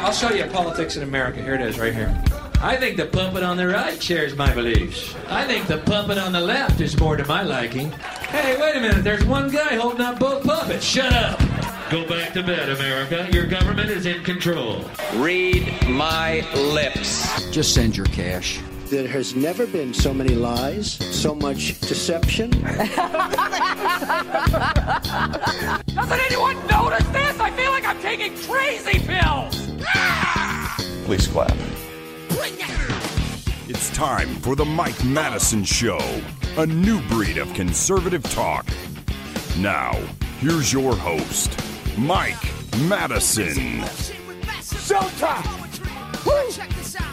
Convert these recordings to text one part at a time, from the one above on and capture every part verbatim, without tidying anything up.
I'll show you politics in America. Here it is, right here. I think the puppet on the right shares my beliefs. I think the puppet on the left is more to my liking. Hey, wait a minute. There's one guy holding up both puppets. Shut up. Go back to bed, America. Your government is in control. Read my lips. Just send your cash. There has never been so many lies, so much deception. Doesn't anyone notice this? I feel like I'm taking crazy pills. Please clap. It's time for the Mike Madison Show, a new breed of conservative talk. Now, here's your host, Mike Madison. Showtime! Woo!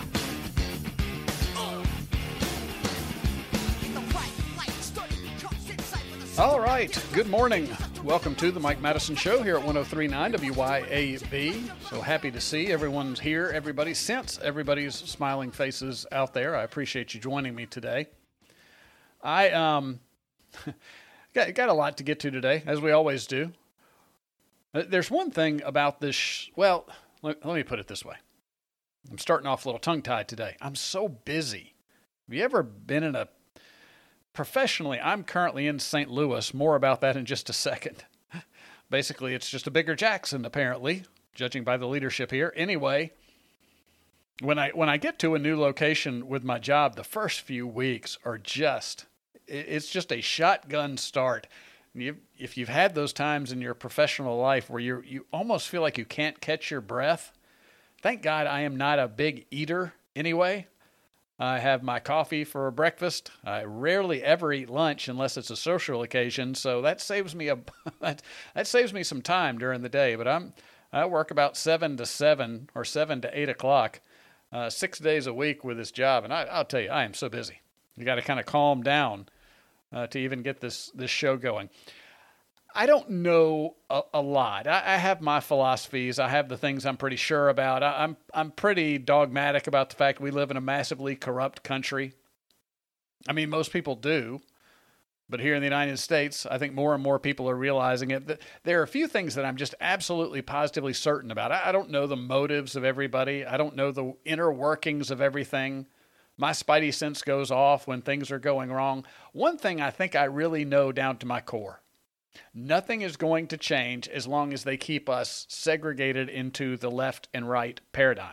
All right, good morning. Welcome to the Mike Madison Show here at one oh three point nine W Y A B. So happy to see everyone's here, everybody, sense everybody's smiling faces out there. I appreciate you joining me today. I um got, got a lot to get to today, as we always do. There's one thing about this, sh- well, let, let me put it this way. I'm starting off a little tongue-tied today. I'm so busy. Have you ever been in a Professionally, I'm currently in Saint Louis. More about that in just a second. Basically, it's just a bigger Jackson, apparently, judging by the leadership here. Anyway, when I when I get to a new location with my job, the first few weeks are just, it's just a shotgun start. You, if you've had those times in your professional life where you you almost feel like you can't catch your breath, thank God I am not a big eater anyway. I have my coffee for breakfast. I rarely ever eat lunch unless it's a social occasion, so that saves me a that, that saves me some time during the day. But I'm I work about seven to seven or seven to eight o'clock, uh, six days a week with this job, and I, I'll tell you, I am so busy. You got to kind of calm down uh, to even get this this show going. I don't know a, a lot. I, I have my philosophies. I have the things I'm pretty sure about. I, I'm I'm pretty dogmatic about the fact we live in a massively corrupt country. I mean, most people do. But here in the United States, I think more and more people are realizing it. There are a few things that I'm just absolutely positively certain about. I, I don't know the motives of everybody. I don't know the inner workings of everything. My spidey sense goes off when things are going wrong. One thing I think I really know down to my core. Nothing is going to change as long as they keep us segregated into the left and right paradigm.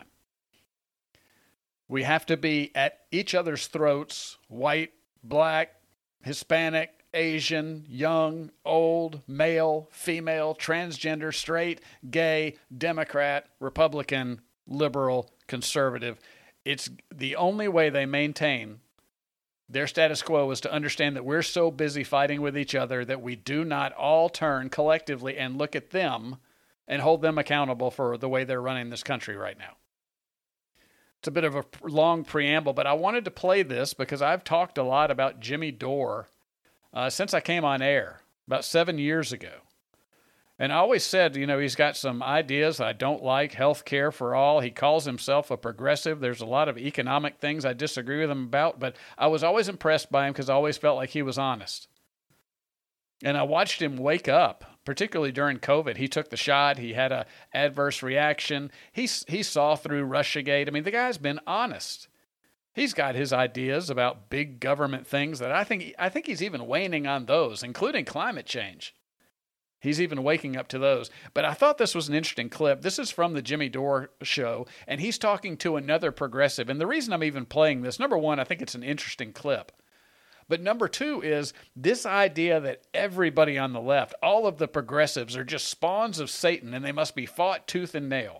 We have to be at each other's throats, white, black, Hispanic, Asian, young, old, male, female, transgender, straight, gay, Democrat, Republican, liberal, conservative. It's the only way they maintain their status quo is to understand that we're so busy fighting with each other that we do not all turn collectively and look at them and hold them accountable for the way they're running this country right now. It's a bit of a long preamble, but I wanted to play this because I've talked a lot about Jimmy Dore uh, since I came on air about seven years ago. And I always said, you know, he's got some ideas I don't like, health care for all. He calls himself a progressive. There's a lot of economic things I disagree with him about, but I was always impressed by him because I always felt like he was honest. And I watched him wake up, particularly during COVID. He took the shot. He had a adverse reaction. He, he saw through Russiagate. I mean, the guy's been honest. He's got his ideas about big government things that I think I think he's even waning on those, including climate change. He's even waking up to those. But I thought this was an interesting clip. This is from the Jimmy Dore show, and he's talking to another progressive. And the reason I'm even playing this, number one, I think it's an interesting clip. But number two is this idea that everybody on the left, all of the progressives, are just spawns of Satan and they must be fought tooth and nail.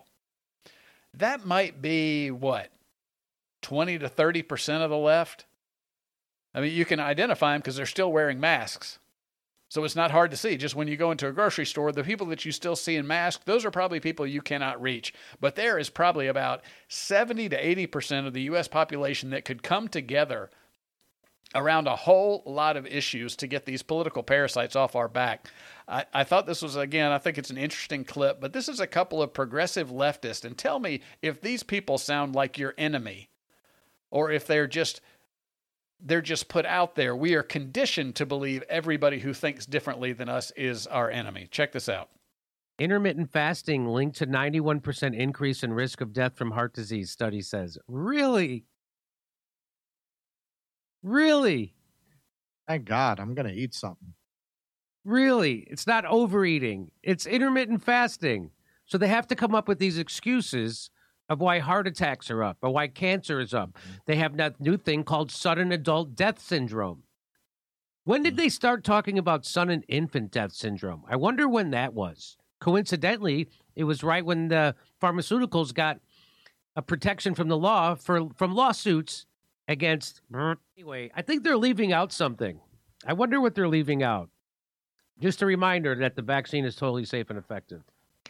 That might be, what, twenty to thirty percent of the left? I mean, you can identify them because they're still wearing masks. So it's not hard to see. Just when you go into a grocery store, the people that you still see in masks, those are probably people you cannot reach. But there is probably about seventy to eighty percent of the U S population that could come together around a whole lot of issues to get these political parasites off our back. I, I thought this was, again, I think it's an interesting clip, but this is a couple of progressive leftists. And tell me if these people sound like your enemy or if they're just they're just put out there. We are conditioned to believe everybody who thinks differently than us is our enemy. Check this out. Intermittent fasting linked to ninety-one percent increase in risk of death from heart disease, study says. Really? Really? Thank God, I'm going to eat something. Really? It's not overeating. It's intermittent fasting. So they have to come up with these excuses of why heart attacks are up or why cancer is up. They have that new thing called sudden adult death syndrome. When did they start talking about sudden infant death syndrome? I wonder when that was. Coincidentally, it was right when the pharmaceuticals got a protection from the law for from lawsuits against. Anyway, I think they're leaving out something. I wonder what they're leaving out. Just a reminder that the vaccine is totally safe and effective.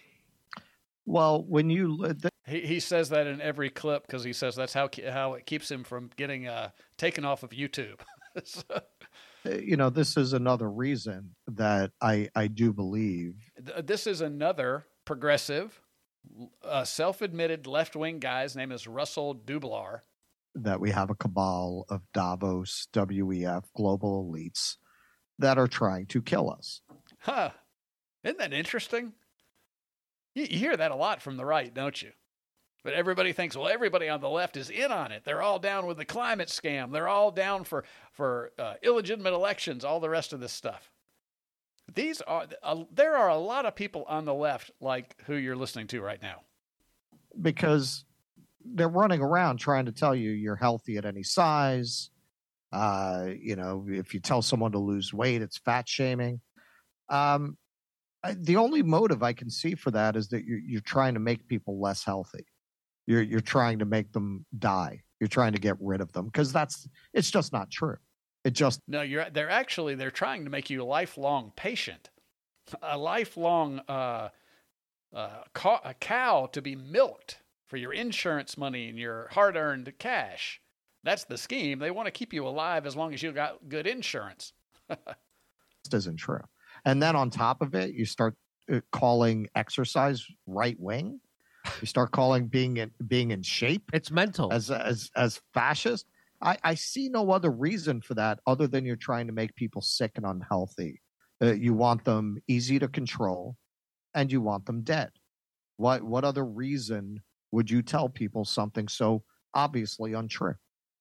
Well, when you the, he he says that in every clip because he says that's how how it keeps him from getting uh, taken off of YouTube. So. You know, this is another reason that I I do believe this is another progressive, uh, self-admitted left-wing guy. His name is Russell Dublar. That we have a cabal of Davos, W E F, global elites that are trying to kill us. Huh? Isn't that interesting? You, you hear that a lot from the right, don't you? But everybody thinks, well, everybody on the left is in on it. They're all down with the climate scam. They're all down for for uh, illegitimate elections, all the rest of this stuff. These are uh, there are a lot of people on the left like who you're listening to right now. Because they're running around trying to tell you you're healthy at any size. Uh, you know, if you tell someone to lose weight, it's fat shaming. Um, I, the only motive I can see for that is that you're, you're trying to make people less healthy. You're you're trying to make them die. You're trying to get rid of them because that's it's just not true. It just no. You're they're actually they're trying to make you a lifelong patient, a lifelong uh, uh, ca- a cow to be milked for your insurance money and your hard-earned cash. That's the scheme. They want to keep you alive as long as you got good insurance. This isn't true. And then on top of it, you start calling exercise right wing. You start calling being in, being in shape. It's mental. As as as fascist. I, I see no other reason for that other than you're trying to make people sick and unhealthy. Uh, you want them easy to control, and you want them dead. What what other reason would you tell people something so obviously untrue?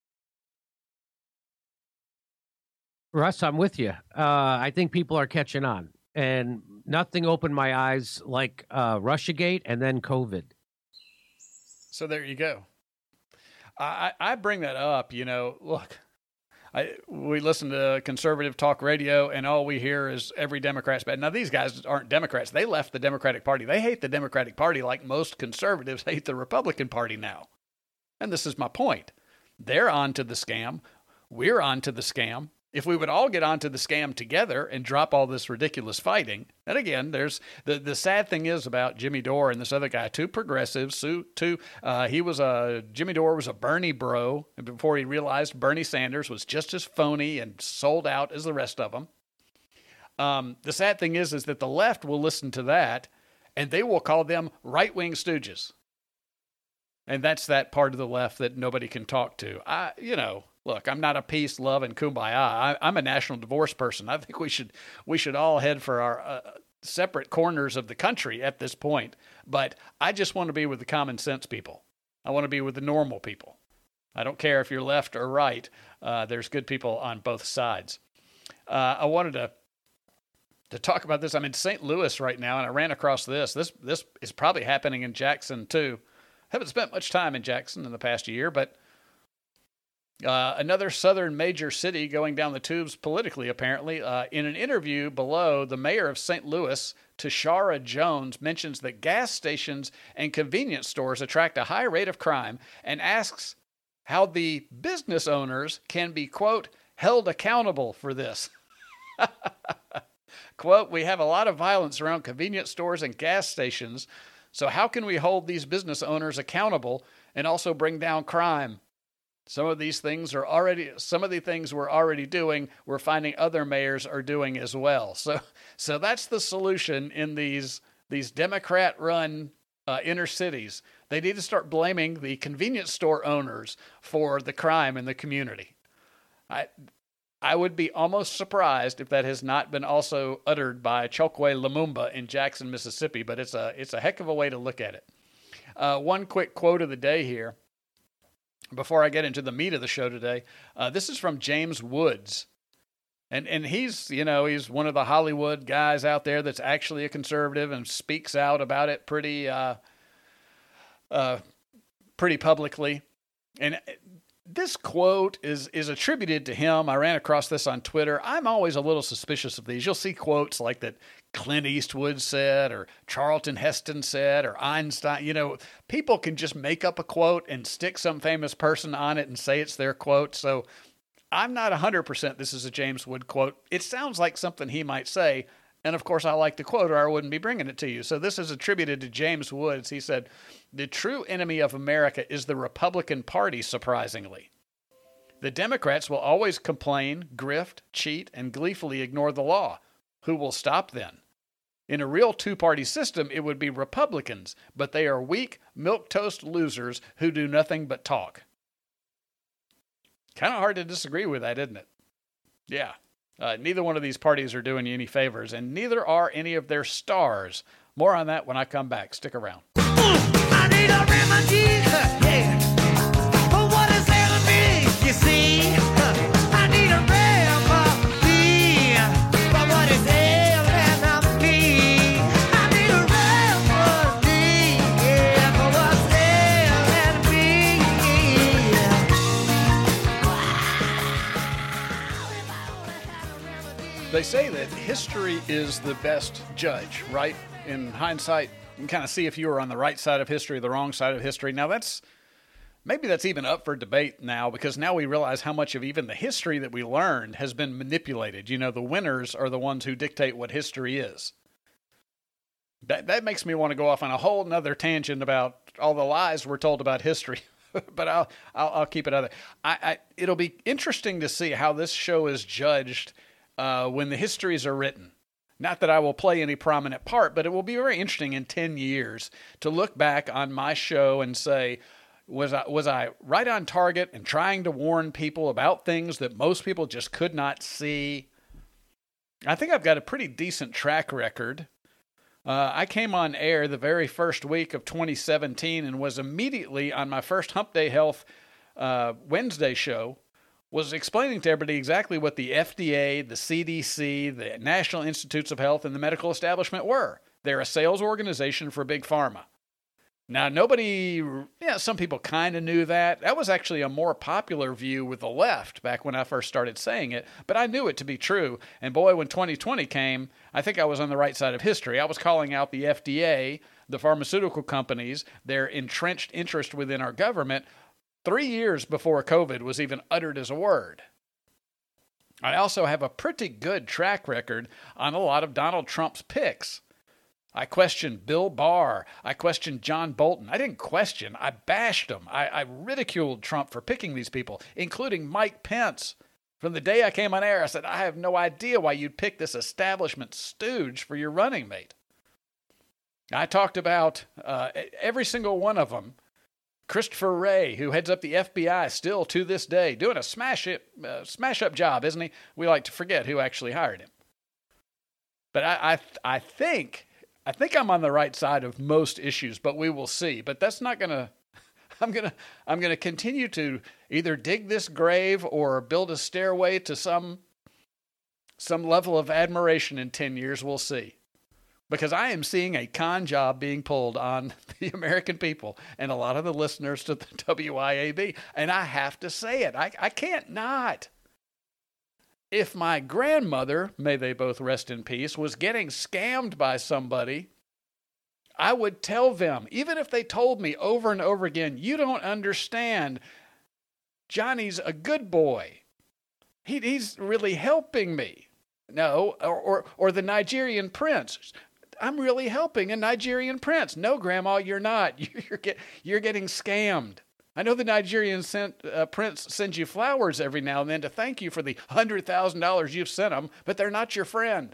Russ, I'm with you. Uh, I think people are catching on, and nothing opened my eyes like uh, Russiagate and then COVID. So there you go. I, I bring that up, you know, look, I, we listen to conservative talk radio and all we hear is every Democrat's bad. Now, these guys aren't Democrats. They left the Democratic Party. They hate the Democratic Party like most conservatives hate the Republican Party now. And this is my point. They're on to the scam. We're on to the scam. If we would all get onto the scam together and drop all this ridiculous fighting, and again, there's the, the sad thing is about Jimmy Dore and this other guy, two progressives, two, uh, he was a, Jimmy Dore was a Bernie bro, and before he realized Bernie Sanders was just as phony and sold out as the rest of them. Um, the sad thing is, is that the left will listen to that, and they will call them right-wing stooges. And that's that part of the left that nobody can talk to. I, you know, look, I'm not a peace, love, and kumbaya. I, I'm a national divorce person. I think we should we should all head for our uh, separate corners of the country at this point. But I just want to be with the common sense people. I want to be with the normal people. I don't care if you're left or right. Uh, there's good people on both sides. Uh, I wanted to to talk about this. I'm in Saint Louis right now, and I ran across this. This this is probably happening in Jackson too. Haven't spent much time in Jackson in the past year, but uh, another southern major city going down the tubes politically, apparently. Uh, in an interview below, the mayor of Saint Louis, Tashara Jones, mentions that gas stations and convenience stores attract a high rate of crime and asks how the business owners can be, quote, held accountable for this. Quote, we have a lot of violence around convenience stores and gas stations. So how can we hold these business owners accountable and also bring down crime? Some of these things are already, some of the things we're already doing, we're finding other mayors are doing as well. So, so that's the solution in these, these Democrat-run uh, inner cities. They need to start blaming the convenience store owners for the crime in the community. I, I would be almost surprised if that has not been also uttered by Chokwe Lumumba in Jackson, Mississippi, but it's a, it's a heck of a way to look at it. Uh, one quick quote of the day here before I get into the meat of the show today. Uh, this is from James Woods. And and he's, you know, he's one of the Hollywood guys out there that's actually a conservative and speaks out about it pretty uh, uh, pretty publicly. And this quote is is attributed to him. I ran across this on Twitter. I'm always a little suspicious of these. You'll see quotes like that Clint Eastwood said, or Charlton Heston said, or Einstein. You know, people can just make up a quote and stick some famous person on it and say it's their quote. So I'm not one hundred percent this is a James Wood quote. It sounds like something he might say. And of course, I like the quote or I wouldn't be bringing it to you. So this is attributed to James Woods. He said, "The true enemy of America is the Republican Party, surprisingly. The Democrats will always complain, grift, cheat, and gleefully ignore the law. Who will stop then? In a real two-party system, it would be Republicans, but they are weak, milquetoast losers who do nothing but talk." Kind of hard to disagree with that, isn't it? Yeah. Uh, neither one of these parties are doing you any favors, and neither are any of their stars. More on that when I come back. Stick around. I need a remedy, yeah. For what is ailing me, you see? I need a remedy for what is ailing me. I need a remedy, yeah, for what's ailing me. They say that history is the best judge, right? In hindsight, you can kind of see if you were on the right side of history, the wrong side of history. Now that's, maybe that's even up for debate now, because now we realize how much of even the history that we learned has been manipulated. You know, the winners are the ones who dictate what history is. That that makes me want to go off on a whole nother tangent about all the lies we're told about history. But I'll, I'll I'll keep it other. I, I it'll be interesting to see how this show is judged uh, when the histories are written. Not that I will play any prominent part, but it will be very interesting in ten years to look back on my show and say, was I, was I right on target and trying to warn people about things that most people just could not see? I think I've got a pretty decent track record. Uh, I came on air the very first week of twenty seventeen and was immediately on my first Hump Day Health uh, Wednesday show, was explaining to everybody exactly what the F D A, the C D C, the National Institutes of Health, and the medical establishment were. They're a sales organization for Big Pharma. Now, nobody, yeah, some people kind of knew that. That was actually a more popular view with the left back when I first started saying it, but I knew it to be true. And boy, when twenty twenty came, I think I was on the right side of history. I was calling out the F D A, the pharmaceutical companies, their entrenched interest within our government, three years before COVID was even uttered as a word. I also have a pretty good track record on a lot of Donald Trump's picks. I questioned Bill Barr. I questioned John Bolton. I didn't question. I bashed him. I, I ridiculed Trump for picking these people, including Mike Pence. From the day I came on air, I said, I have no idea why you'd pick this establishment stooge for your running mate. I talked about uh, every single one of them. Christopher Wray, who heads up the F B I still to this day, doing a smash it, uh, smash up job, isn't he? We like to forget who actually hired him. But I, I, I think, I think I'm on the right side of most issues, but we will see. But that's not gonna. I'm gonna, I'm gonna continue to either dig this grave or build a stairway to some, some level of admiration in ten years. We'll see. Because I am seeing a con job being pulled on the American people and a lot of the listeners to the W I A B. And I have to say it. I, I can't not. If my grandmother, may they both rest in peace, was getting scammed by somebody, I would tell them, even if they told me over and over again, you don't understand. Johnny's a good boy. He, he's really helping me. No, or, or, or the Nigerian prince. I'm really helping a Nigerian prince. No, Grandma, you're not. You're, get, you're getting scammed. I know the Nigerian sent, uh, prince sends you flowers every now and then to thank you for the one hundred thousand dollars you've sent them, but they're not your friend.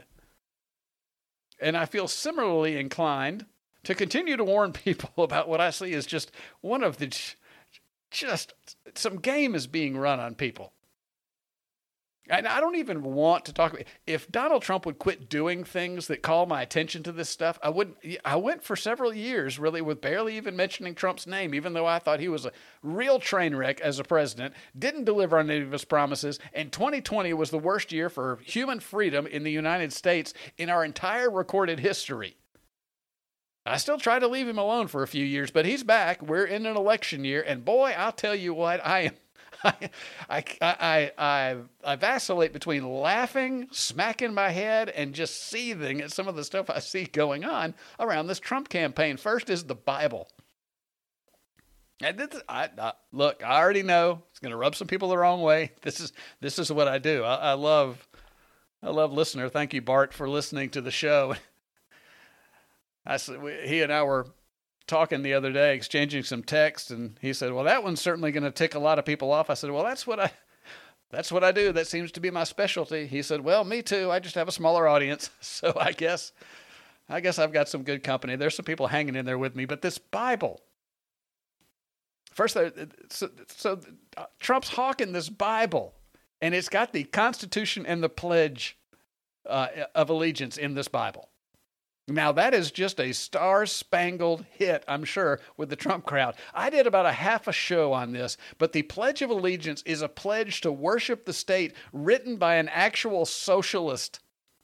And I feel similarly inclined to continue to warn people about what I see as just one of the, just some game is being run on people. And I don't even want to talk about, if Donald Trump would quit doing things that call my attention to this stuff, I wouldn't, I went for several years really with barely even mentioning Trump's name, even though I thought he was a real train wreck as a president, didn't deliver on any of his promises, and twenty twenty was the worst year for human freedom in the United States in our entire recorded history. I still try to leave him alone for a few years, but he's back. We're in an election year, and boy, I'll tell you what, I am I, I, I, I, I vacillate between laughing, smacking my head, and just seething at some of the stuff I see going on around this Trump campaign. First is the Bible. And this, I, I, look, I already know it's going to rub some people the wrong way. This is this is what I do. I, I love, I love listener. Thank you, Bart, for listening to the show. I he and I were talking the other day, exchanging some text, and he said, well, that one's certainly going to tick a lot of people off. I said, well, that's what I, that's what I do. That seems to be my specialty. He said, well, me too. I just have a smaller audience. So I guess, I guess I've got some good company. There's some people hanging in there with me, but this Bible, first, so, so uh, Trump's hawking this Bible, and it's got the Constitution and the Pledge uh, of Allegiance in this Bible. Now, that is just a star-spangled hit, I'm sure, with the Trump crowd. I did about a half a show on this, but the Pledge of Allegiance is a pledge to worship the state written by an actual socialist.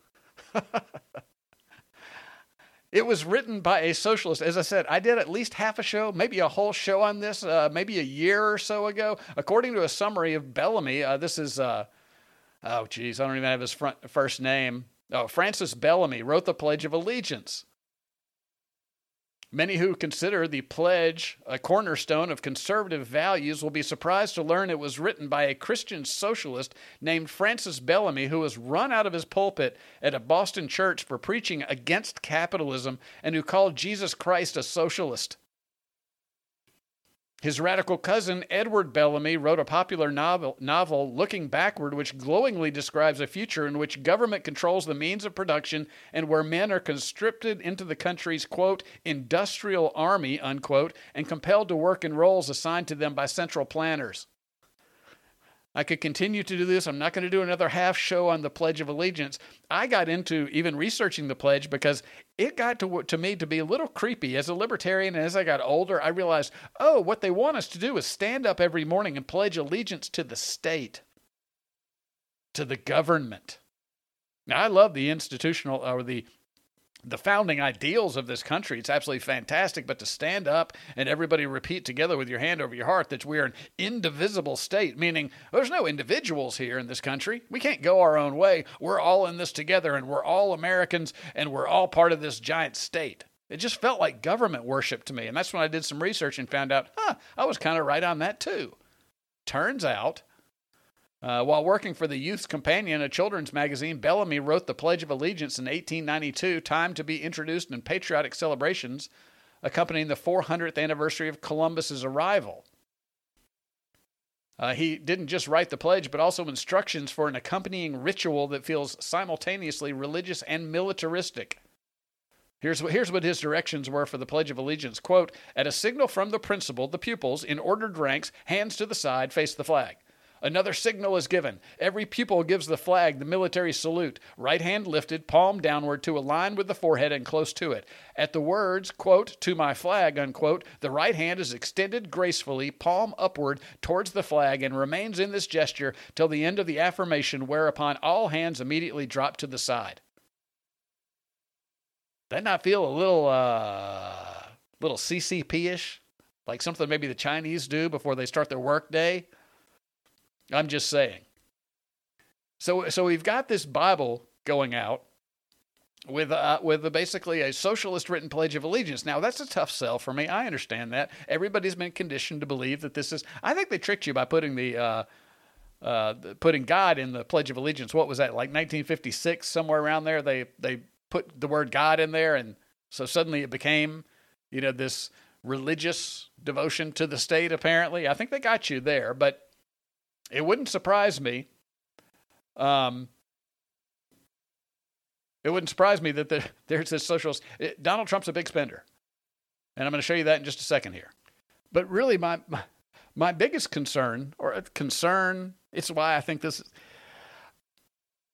It was written by a socialist. As I said, I did at least half a show, maybe a whole show on this, uh, maybe a year or so ago. According to a summary of Bellamy, uh, this is, uh, oh, geez, I don't even have his front, first name. Oh, Francis Bellamy wrote the Pledge of Allegiance. Many who consider the pledge a cornerstone of conservative values will be surprised to learn it was written by a Christian socialist named Francis Bellamy, who was run out of his pulpit at a Boston church for preaching against capitalism and who called Jesus Christ a socialist. His radical cousin, Edward Bellamy, wrote a popular novel, novel, Looking Backward, which glowingly describes a future in which government controls the means of production and where men are conscripted into the country's, quote, industrial army, unquote, and compelled to work in roles assigned to them by central planners. I could continue to do this. I'm not going to do another half show on the Pledge of Allegiance. I got into even researching the pledge because it got to, to me to be a little creepy. As a libertarian, and as I got older, I realized, oh, what they want us to do is stand up every morning and pledge allegiance to the state, to the government. Now, I love the institutional or the the founding ideals of this country. It's absolutely fantastic, but to stand up and everybody repeat together with your hand over your heart that we are an indivisible state, meaning there's no individuals here in this country. We can't go our own way. We're all in this together, and we're all Americans, and we're all part of this giant state. It just felt like government worship to me, and that's when I did some research and found out, huh, I was kind of right on that too. Turns out, Uh, while working for the Youth's Companion, a children's magazine, Bellamy wrote the Pledge of Allegiance in eighteen ninety-two, timed to be introduced in patriotic celebrations accompanying the four hundredth anniversary of Columbus's arrival. Uh, he didn't just write the pledge, but also instructions for an accompanying ritual that feels simultaneously religious and militaristic. Here's what, here's what his directions were for the Pledge of Allegiance. Quote, at a signal from the principal, the pupils, in ordered ranks, hands to the side, face the flag. Another signal is given. Every pupil gives the flag the military salute, right hand lifted, palm downward to a line with the forehead and close to it. At the words, quote, to my flag, unquote, the right hand is extended gracefully, palm upward towards the flag, and remains in this gesture till the end of the affirmation, whereupon all hands immediately drop to the side. That not feel a little, uh, little C C P-ish? Like something maybe the Chinese do before they start their work day? I'm just saying. So, so we've got this Bible going out with uh, with basically a socialist written Pledge of Allegiance. Now, that's a tough sell for me. I understand that. Everybody's been conditioned to believe that this is. I think they tricked you by putting the uh, uh, putting God in the Pledge of Allegiance. What was that? Like nineteen fifty-six, somewhere around there. They they put the word God in there, and so suddenly it became, you know, this religious devotion to the state. Apparently, I think they got you there, but. It wouldn't surprise me. Um, it wouldn't surprise me that there, there's this socialist. It, Donald Trump's a big spender. And I'm going to show you that in just a second here. But really, my, my, my biggest concern, or concern, it's why I think this is,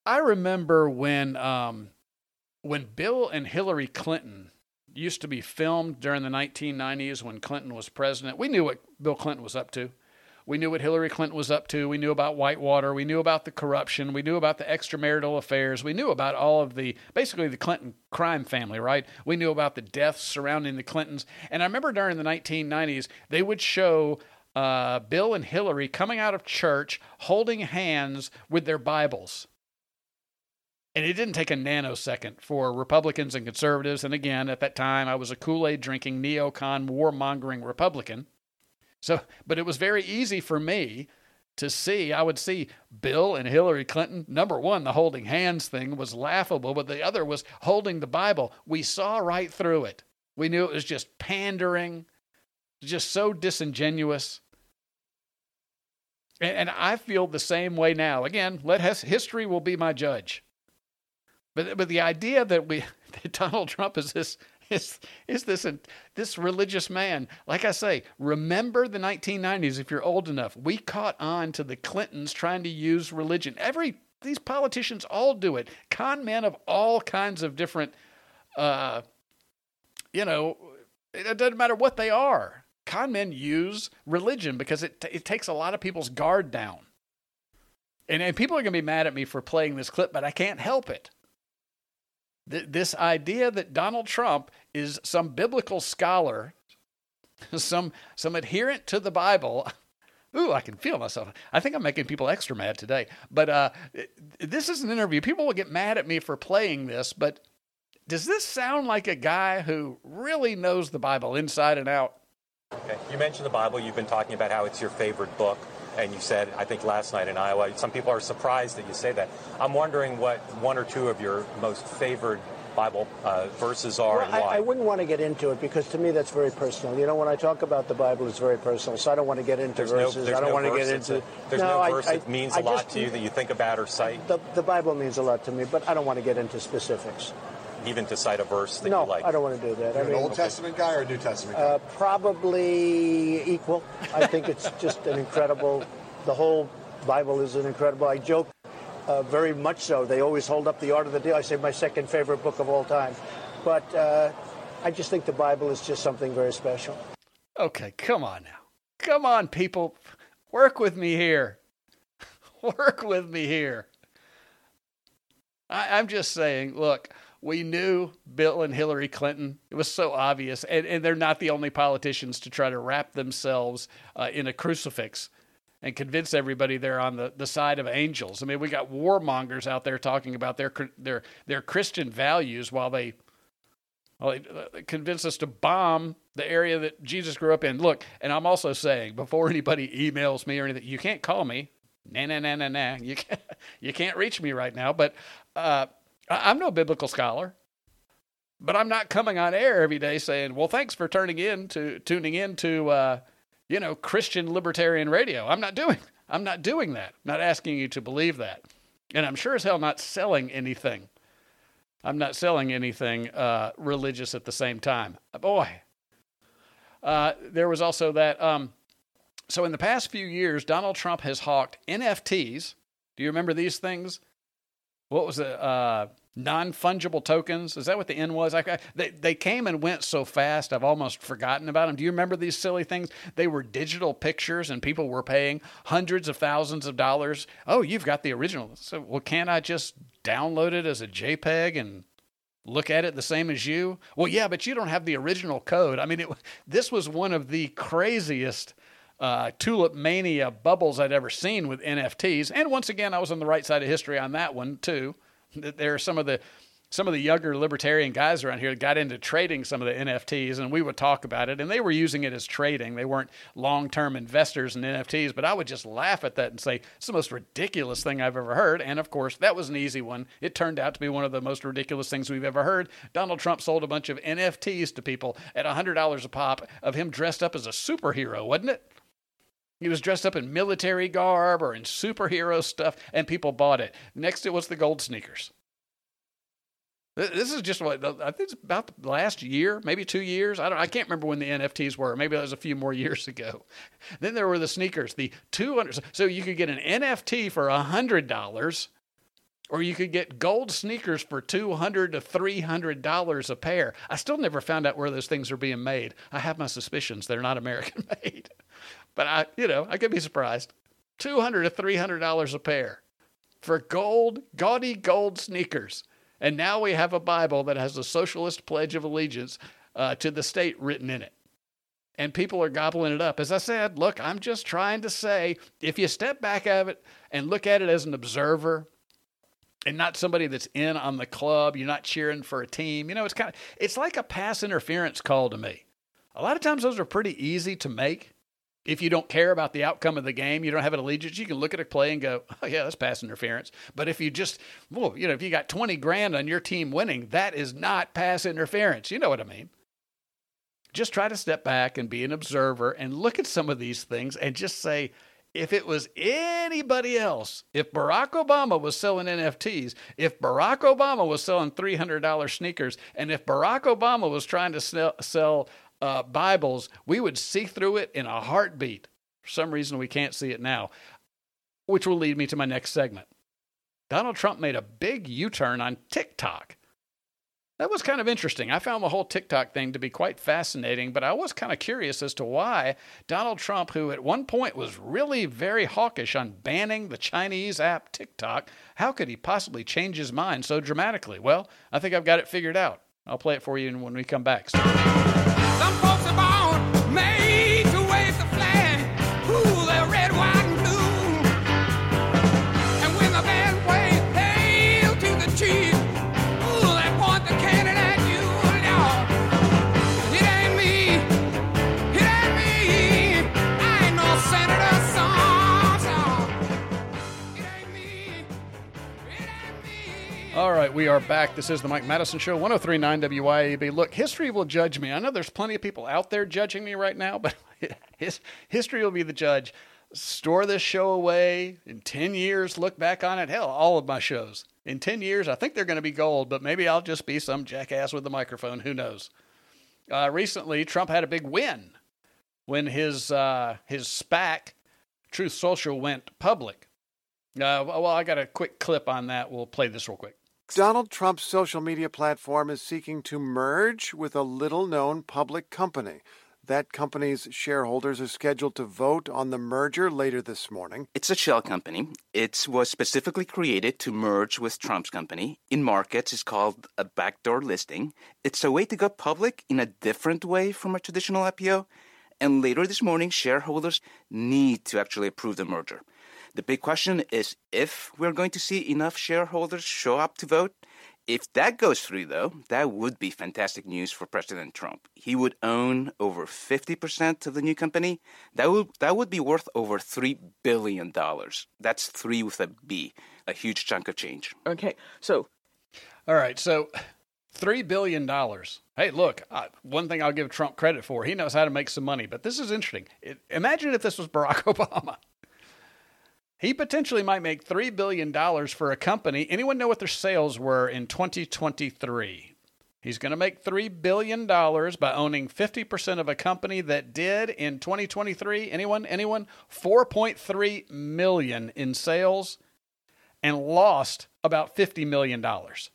I remember when um, when Bill and Hillary Clinton used to be filmed during the nineteen nineties when Clinton was president. We knew what Bill Clinton was up to. We knew what Hillary Clinton was up to. We knew about Whitewater. We knew about the corruption. We knew about the extramarital affairs. We knew about all of the, basically the Clinton crime family, right? We knew about the deaths surrounding the Clintons. And I remember during the nineteen nineties, they would show uh, Bill and Hillary coming out of church holding hands with their Bibles. And it didn't take a nanosecond for Republicans and conservatives. And again, at that time, I was a Kool-Aid drinking, neocon, warmongering Republican. So, but it was very easy for me to see. I would see Bill and Hillary Clinton. Number one, the holding hands thing was laughable, but the other was holding the Bible. We saw right through it. We knew it was just pandering, just so disingenuous. And, and I feel the same way now. Again, let history will be my judge. But but the idea that we that Donald Trump is this is is this this religious man. Like I say, remember the nineteen nineties if you're old enough. We caught on to the Clintons trying to use religion. Every these politicians all do it. Con men of all kinds of different, uh, you know, it doesn't matter what they are. Con men use religion because it it takes a lot of people's guard down. And and people are going to be mad at me for playing this clip, but I can't help it. This idea that Donald Trump is some biblical scholar, some some adherent to the Bible. Ooh, I can feel myself. I think I'm making people extra mad today. But uh, this is an interview. People will get mad at me for playing this, but does this sound like a guy who really knows the Bible inside and out? Okay. You mentioned the Bible. You've been talking about how it's your favorite book. And you said, I think last night in Iowa, some people are surprised that you say that. I'm wondering what one or two of your most favored Bible uh, verses are well, and why. I, I wouldn't want to get into it because to me that's very personal. You know, when I talk about the Bible, it's very personal. So I don't want to get into there's verses. No, there's I don't no want to get into. into. There's no, no I, verse I, that means I a lot just, to you that you think about or cite. The, the Bible means a lot to me, but I don't want to get into specifics. Even to cite a verse that no, you like? No, I don't want to do that. You're I mean, an Old Testament guy or a New Testament guy? Uh, probably equal. I think it's just an incredible. The whole Bible is an incredible. I joke, uh, very much so. They always hold up the Art of the Deal. I say my second favorite book of all time. But uh, I just think the Bible is just something very special. Okay, come on now. Come on, people. Work with me here. Work with me here. I, I'm just saying, look, we knew Bill and Hillary Clinton. It was so obvious. And, and they're not the only politicians to try to wrap themselves uh, in a crucifix and convince everybody they're on the, the side of angels. I mean, we got warmongers out there talking about their their their Christian values while they, well, they convince us to bomb the area that Jesus grew up in. Look, and I'm also saying, before anybody emails me or anything, you can't call me. Nah, nah, nah, nah, nah. You can't, you can't reach me right now. But uh, I'm no biblical scholar. But I'm not coming on air every day saying, well, thanks for turning in to tuning in to, uh, you know, Christian libertarian radio. I'm not doing, I'm not doing that. I'm not asking you to believe that. And I'm sure as hell not selling anything. I'm not selling anything uh, religious at the same time. Boy. Uh, there was also that. Um, so in the past few years, Donald Trump has hawked N F Ts. Do you remember these things? What was it? Uh, non-fungible tokens. Is that what the N was? I, they, they came and went so fast, I've almost forgotten about them. Do you remember these silly things? They were digital pictures and people were paying hundreds of thousands of dollars. Oh, you've got the original. So, well, can't I just download it as a JPEG and look at it the same as you? Well, yeah, but you don't have the original code. I mean, it, this was one of the craziest uh, tulip mania bubbles I'd ever seen with N F Ts. And once again, I was on the right side of history on that one too. There are some of the some of the younger libertarian guys around here that got into trading some of the N F Ts, and we would talk about it, and they were using it as trading. They weren't long-term investors in N F Ts, but I would just laugh at that and say, it's the most ridiculous thing I've ever heard. And, of course, that was an easy one. It turned out to be one of the most ridiculous things we've ever heard. Donald Trump sold a bunch of N F Ts to people at one hundred dollars a pop of him dressed up as a superhero, wasn't it? He was dressed up in military garb or in superhero stuff, and people bought it. Next, it was the gold sneakers. This is just what I think it's about the last year, maybe two years. I don't. I can't remember when the N F Ts were. Maybe that was a few more years ago. Then there were the sneakers, the two hundred. So you could get an N F T for a hundred dollars, Or you could get gold sneakers for two hundred to three hundred dollars a pair. I still never found out where those things are being made. I have my suspicions they're not American made. But I, you know, I could be surprised. two hundred to three hundred dollars a pair for gold, gaudy gold sneakers. And now we have a Bible that has a socialist pledge of allegiance uh, to the state written in it. And people are gobbling it up. As I said, look, I'm just trying to say, if you step back of it and look at it as an observer and not somebody that's in on the club, you're not cheering for a team, you know, it's kind of, it's like a pass interference call to me. A lot of times those are pretty easy to make. If you don't care about the outcome of the game, you don't have an allegiance, you can look at a play and go, oh, yeah, that's pass interference. But if you just, well, you know, if you got twenty grand on your team winning, that is not pass interference. You know what I mean? Just try to step back and be an observer and look at some of these things and just say, if it was anybody else, if Barack Obama was selling N F Ts, if Barack Obama was selling three hundred dollars sneakers, and if Barack Obama was trying to sell, sell Uh, Bibles, we would see through it in a heartbeat. For some reason, we can't see it now, which will lead me to my next segment. Donald Trump made a big U-turn on TikTok. That was kind of interesting. I found the whole TikTok thing to be quite fascinating, but I was kind of curious as to why Donald Trump, who at one point was really very hawkish on banning the Chinese app TikTok, how could he possibly change his mind so dramatically? Well, I think I've got it figured out. I'll play it for you when we come back. Some folks are born made to wave the flag. Ooh, they're red, white, and blue. And when the band plays hail to the chief, ooh, they point the cannon at you. Lord, it ain't me, it ain't me. I ain't no senator, son, son. It ain't me, it ain't me. All right, we are back. This is the Mike Madison Show, one oh three point nine W Y A B. Look, history will judge me. I know there's plenty of people out there judging me right now, but his, history will be the judge. Store this show away. In ten years, look back on it. Hell, all of my shows. In ten years, I think they're going to be gold, but maybe I'll just be some jackass with a microphone. Who knows? Uh, recently, Trump had a big win when his, uh, his SPAC, Truth Social, went public. Uh, well, I got a quick clip on that. We'll play this real quick. Donald Trump's social media platform is seeking to merge with a little-known public company. That company's shareholders are scheduled to vote on the merger later this morning. It's a shell company. It was specifically created to merge with Trump's company. In markets, it's called a backdoor listing. It's a way to go public in a different way from a traditional I P O. And later this morning, shareholders need to actually approve the merger. The big question is if we're going to see enough shareholders show up to vote. If that goes through, though, that would be fantastic news for President Trump. He would own over fifty percent of the new company. That would that would be worth over three billion dollars. That's three with a B, a huge chunk of change. Okay, so... All right, so three billion dollars. Hey, look, uh, one thing I'll give Trump credit for, he knows how to make some money. But this is interesting. It, imagine if this was Barack Obama. He potentially might make three billion dollars for a company. Anyone know what their sales were in twenty twenty-three? He's going to make three billion dollars by owning fifty percent of a company that did in twenty twenty-three. Anyone? Anyone? four point three million dollars in sales and lost about fifty million dollars.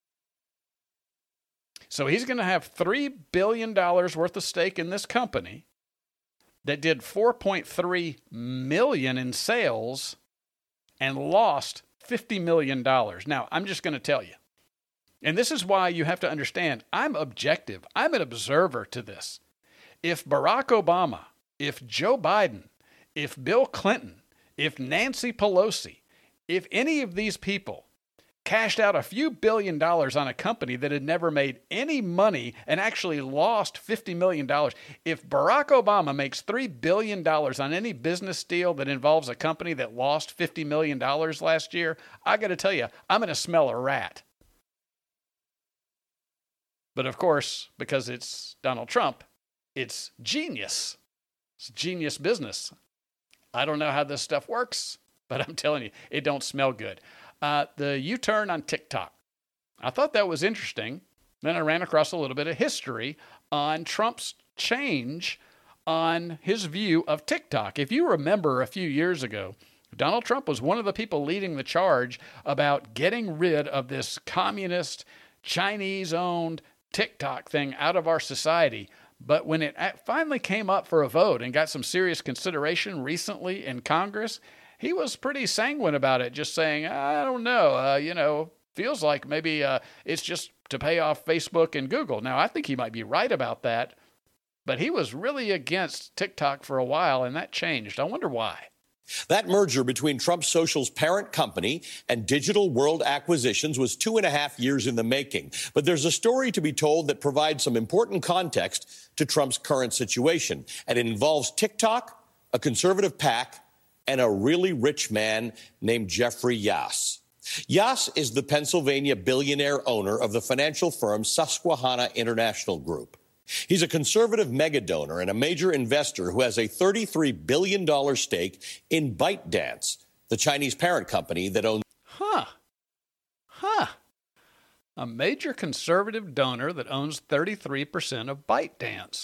So he's going to have three billion dollars worth of stake in this company that did four point three million dollars in sales and lost fifty million dollars. Now, I'm just going to tell you, and this is why you have to understand, I'm objective. I'm an observer to this. If Barack Obama, if Joe Biden, if Bill Clinton, if Nancy Pelosi, if any of these people cashed out a few billion dollars on a company that had never made any money and actually lost fifty million dollars. If Barack Obama makes three billion dollars on any business deal that involves a company that lost fifty million dollars last year, I got to tell you, I'm going to smell a rat. But of course, because it's Donald Trump, it's genius. It's genius business. I don't know how this stuff works, but I'm telling you, it don't smell good. Uh, the U-turn on TikTok. I thought that was interesting. Then I ran across a little bit of history on Trump's change on his view of TikTok. If you remember a few years ago, Donald Trump was one of the people leading the charge about getting rid of this communist, Chinese-owned TikTok thing out of our society. But when it finally came up for a vote and got some serious consideration recently in Congress, he was pretty sanguine about it, just saying, I don't know, uh, you know, feels like maybe uh, it's just to pay off Facebook and Google. Now, I think he might be right about that, but he was really against TikTok for a while, and that changed. I wonder why. That merger between Trump Social's parent company and Digital World Acquisitions was two and a half years in the making. But there's a story to be told that provides some important context to Trump's current situation. And it involves TikTok, a conservative PAC, and a really rich man named Jeffrey Yass. Yass is the Pennsylvania billionaire owner of the financial firm Susquehanna International Group. He's a conservative mega donor and a major investor who has a thirty-three billion dollars stake in ByteDance, the Chinese parent company that owns... Huh. Huh. A major conservative donor that owns thirty-three percent of ByteDance.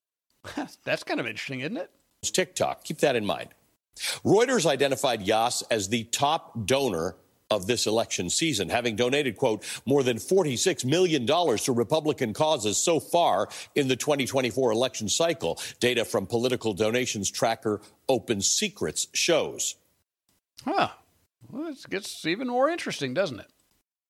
That's kind of interesting, isn't it? TikTok. Keep that in mind. Reuters identified Yass as the top donor of this election season, having donated, quote, more than forty-six million dollars to Republican causes so far in the twenty twenty-four election cycle. Data from political donations tracker Open Secrets shows. Huh. Well, it gets even more interesting, doesn't it?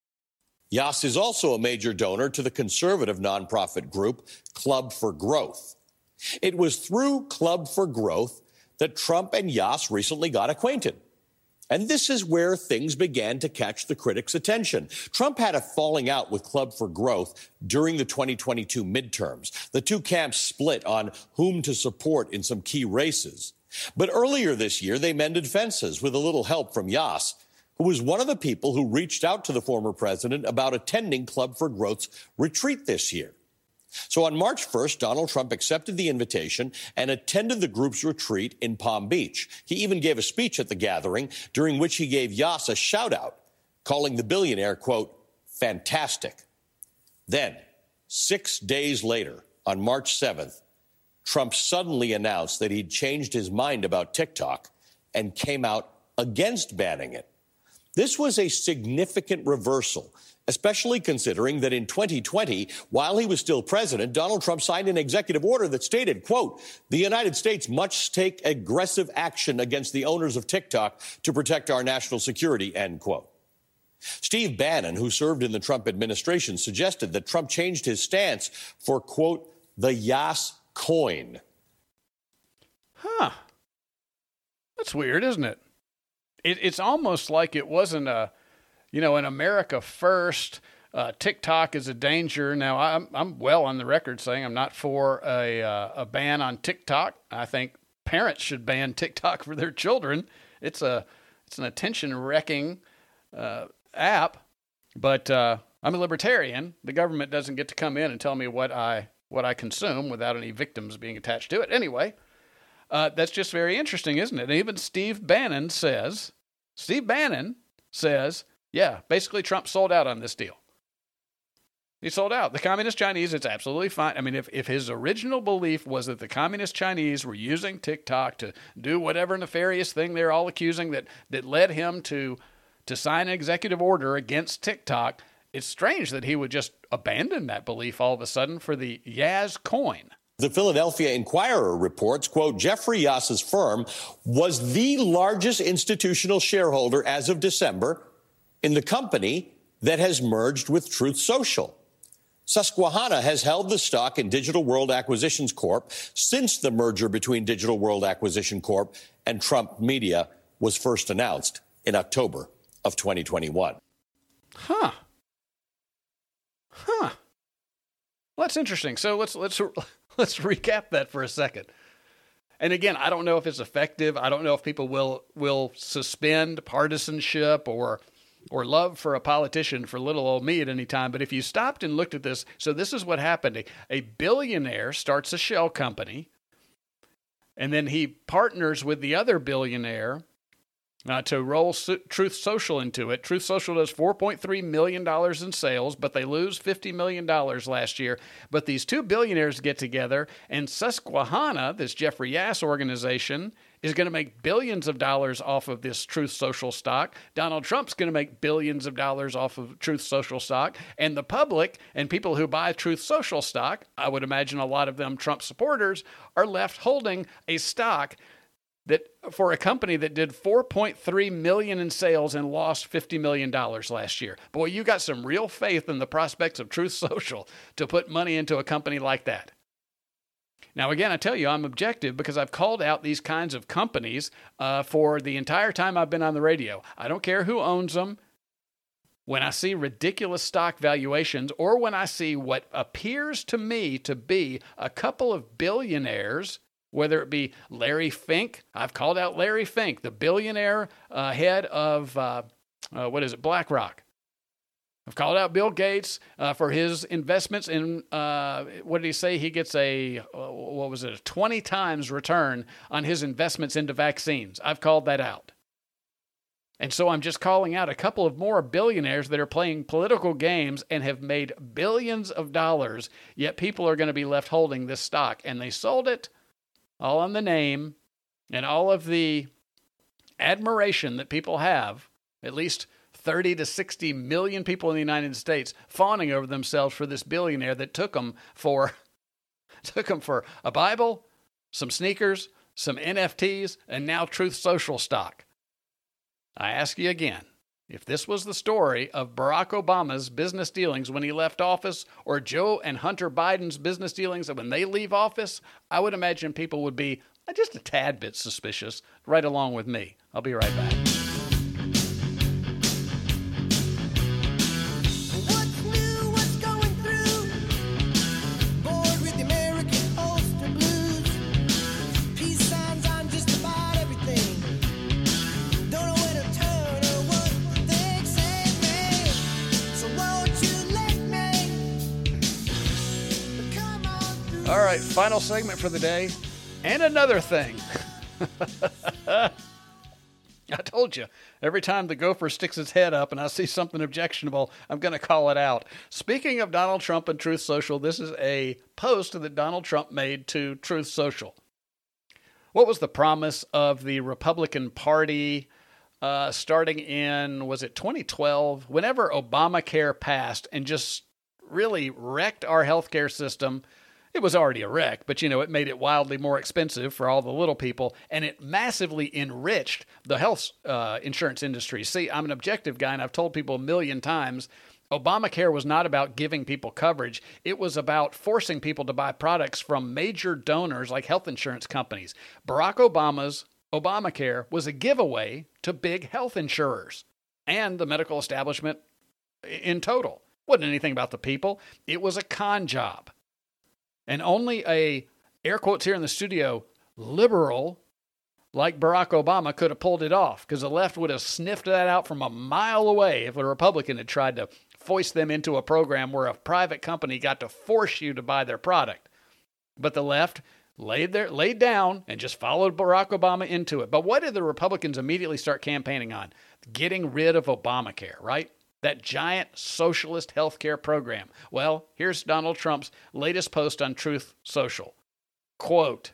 Yass is also a major donor to the conservative nonprofit group Club for Growth. It was through Club for Growth that Trump and Yass recently got acquainted. And this is where things began to catch the critics' attention. Trump had a falling out with Club for Growth during the twenty twenty-two midterms. The two camps split on whom to support in some key races. But earlier this year, they mended fences with a little help from Yass, who was one of the people who reached out to the former president about attending Club for Growth's retreat this year. So on March first, Donald Trump accepted the invitation and attended the group's retreat in Palm Beach. He even gave a speech at the gathering, during which he gave Yass a shout-out, calling the billionaire, quote, fantastic. Then, six days later, on March seventh, Trump suddenly announced that he'd changed his mind about TikTok and came out against banning it. This was a significant reversal, especially considering that in twenty twenty, while he was still president, Donald Trump signed an executive order that stated, quote, the United States must take aggressive action against the owners of TikTok to protect our national security, end quote. Steve Bannon, who served in the Trump administration, suggested that Trump changed his stance for, quote, the Yass coin. Huh. That's weird, isn't it? it it's almost like it wasn't a, you know, in America first, uh, TikTok is a danger. Now, I'm, I'm well on the record saying I'm not for a, uh, a ban on TikTok. I think parents should ban TikTok for their children. It's a, it's an attention-wrecking uh, app, but uh, I'm a libertarian. The government doesn't get to come in and tell me what I what I consume without any victims being attached to it. Anyway, uh, that's just very interesting, isn't it? And even Steve Bannon says, Steve Bannon says, yeah, basically Trump sold out on this deal. He sold out. The communist Chinese, it's absolutely fine. I mean, if, if his original belief was that the communist Chinese were using TikTok to do whatever nefarious thing they're all accusing that, that led him to, to sign an executive order against TikTok, it's strange that he would just abandon that belief all of a sudden for the Yass coin. The Philadelphia Inquirer reports, quote, Jeffrey Yass's firm was the largest institutional shareholder as of December in the company that has merged with Truth Social. Susquehanna has held the stock in Digital World Acquisitions Corp since the merger between Digital World Acquisition Corp and Trump Media was first announced in October of twenty twenty-one. Huh. Huh. Well, that's interesting. So let's let's let's recap that for a second. And again, I don't know if it's effective. I don't know if people will will suspend partisanship or or love for a politician for little old me at any time. But if you stopped and looked at this, so this is what happened. A, a billionaire starts a shell company, and then he partners with the other billionaire Uh, to roll so- Truth Social into it, Truth Social does four point three million dollars in sales, but they lose fifty million dollars last year. But these two billionaires get together, and Susquehanna, this Jeffrey Yass organization, is going to make billions of dollars off of this Truth Social stock. Donald Trump's going to make billions of dollars off of Truth Social stock. And the public and people who buy Truth Social stock, I would imagine a lot of them Trump supporters, are left holding a stock that for a company that did four point three million dollars in sales and lost fifty million dollars last year. Boy, you got some real faith in the prospects of Truth Social to put money into a company like that. Now, again, I tell you, I'm objective because I've called out these kinds of companies uh, for the entire time I've been on the radio. I don't care who owns them. When I see ridiculous stock valuations, or when I see what appears to me to be a couple of billionaires, whether it be Larry Fink, I've called out Larry Fink, the billionaire uh, head of, uh, uh, what is it, BlackRock. I've called out Bill Gates uh, for his investments in, uh, what did he say? He gets a, uh, what was it, a twenty times return on his investments into vaccines. I've called that out. And so I'm just calling out a couple of more billionaires that are playing political games and have made billions of dollars, yet people are going to be left holding this stock. And they sold it all on the name and all of the admiration that people have, at least thirty to sixty million people in the United States fawning over themselves for this billionaire that took them for, took them for a Bible, some sneakers, some N F Ts, and now Truth Social stock. I ask you again, if this was the story of Barack Obama's business dealings when he left office, or Joe and Hunter Biden's business dealings when they leave office, I would imagine people would be just a tad bit suspicious, right along with me. I'll be right back. All right, final segment for the day. And another thing. I told you, every time the gopher sticks its head up and I see something objectionable, I'm going to call it out. Speaking of Donald Trump and Truth Social, this is a post that Donald Trump made to Truth Social. What was the promise of the Republican Party uh, starting in, was it twenty twelve? Whenever Obamacare passed and just really wrecked our healthcare system. It was already a wreck, but, you know, it made it wildly more expensive for all the little people, and it massively enriched the health uh, insurance industry. See, I'm an objective guy, and I've told people a million times, Obamacare was not about giving people coverage. It was about forcing people to buy products from major donors like health insurance companies. Barack Obama's Obamacare was a giveaway to big health insurers and the medical establishment in total. It wasn't anything about the people. It was a con job. And only a, air quotes here in the studio, liberal like Barack Obama could have pulled it off, because the left would have sniffed that out from a mile away if a Republican had tried to foist them into a program where a private company got to force you to buy their product. But the left laid their, laid down and just followed Barack Obama into it. But what did the Republicans immediately start campaigning on? Getting rid of Obamacare, right? That giant socialist healthcare program. Well, here's Donald Trump's latest post on Truth Social. Quote,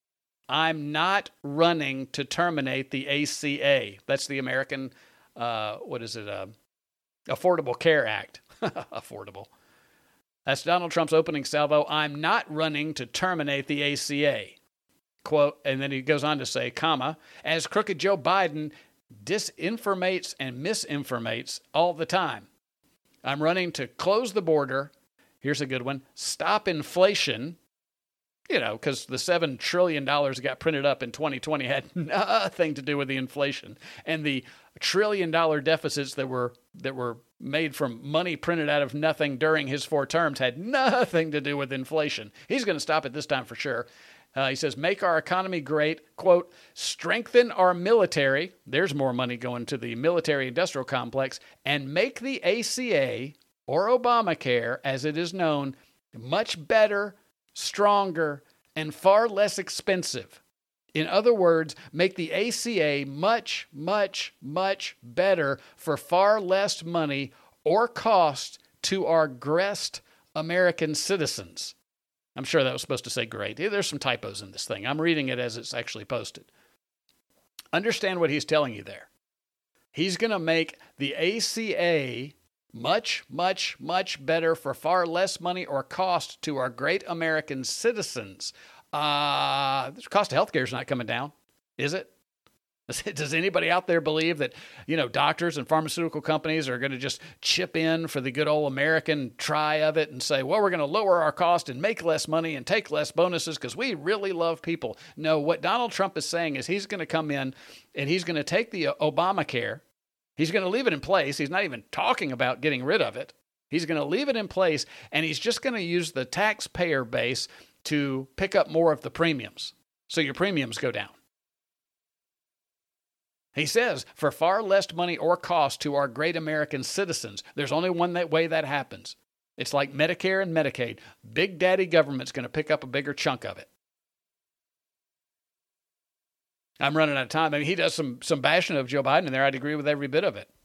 I'm not running to terminate the A C A. That's the American, uh, what is it, uh, Affordable Care Act. Affordable. That's Donald Trump's opening salvo. I'm not running to terminate the A C A. Quote, and then he goes on to say, comma, as crooked Joe Biden disinformates and misinformates all the time. I'm running to close the border. Here's a good one. Stop inflation. You know, because the seven trillion dollars that got printed up in twenty twenty had nothing to do with the inflation. And the trillion dollar deficits that were that were made from money printed out of nothing during his four terms had nothing to do with inflation. He's going to stop it this time for sure. Uh, he says, make our economy great, quote, strengthen our military, there's more money going to the military-industrial complex, and make the A C A, or Obamacare, as it is known, much better, stronger, and far less expensive. In other words, make the A C A much, much, much better for far less money or cost to our great American citizens. I'm sure that was supposed to say great. There's some typos in this thing. I'm reading it as it's actually posted. Understand what he's telling you there. He's going to make the A C A much, much, much better for far less money or cost to our great American citizens. Uh, the cost of healthcare is not coming down, is it? Does anybody out there believe that, you know, doctors and pharmaceutical companies are going to just chip in for the good old American try of it and say, well, we're going to lower our cost and make less money and take less bonuses because we really love people? No, what Donald Trump is saying is he's going to come in and he's going to take the Obamacare. He's going to leave it in place. He's not even talking about getting rid of it. He's going to leave it in place, and he's just going to use the taxpayer base to pick up more of the premiums. So your premiums go down. He says, for far less money or cost to our great American citizens. There's only one that way that happens. It's like Medicare and Medicaid. Big Daddy government's going to pick up a bigger chunk of it. I'm running out of time. I mean, he does some some bashing of Joe Biden in there. I'd agree with every bit of it.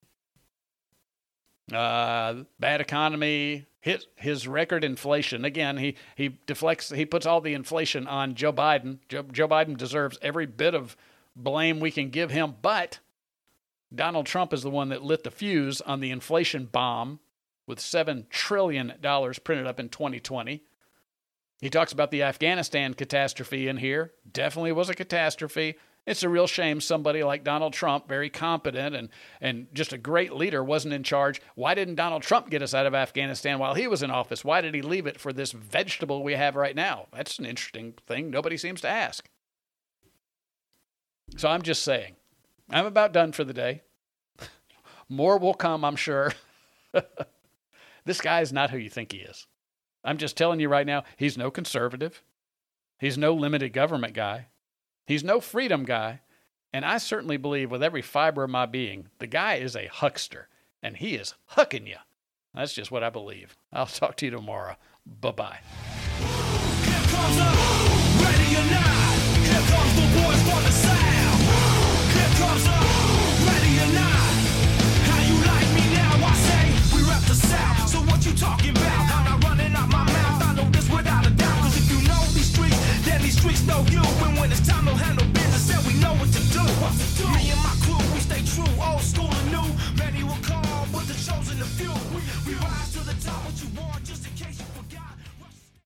Uh, bad economy, his, his record inflation. Again, he, he deflects, he puts all the inflation on Joe Biden. Joe, Joe Biden deserves every bit of blame we can give him, but Donald Trump is the one that lit the fuse on the inflation bomb with seven trillion dollars printed up in twenty twenty. He talks about the Afghanistan catastrophe in here. Definitely was a catastrophe. It's a real shame somebody like Donald Trump, very competent and, and just a great leader, wasn't in charge. Why didn't Donald Trump get us out of Afghanistan while he was in office? Why did he leave it for this vegetable we have right now? That's an interesting thing nobody seems to ask. So I'm just saying, I'm about done for the day. More will come, I'm sure. This guy is not who you think he is. I'm just telling you right now, he's no conservative. He's no limited government guy. He's no freedom guy. And I certainly believe with every fiber of my being, the guy is a huckster, and he is hucking you. That's just what I believe. I'll talk to you tomorrow. Bye-bye. Here comes the ready or not. Here comes the boys for the sound. Here comes the ready or not. How you like me now? I say we rep the South. So what you talking about? I'm not running out my mouth. I know this without a doubt. Cause if you know these streets, then these streets know you. And when it's time to handle business, then we know what to do. Me and my crew, we stay true.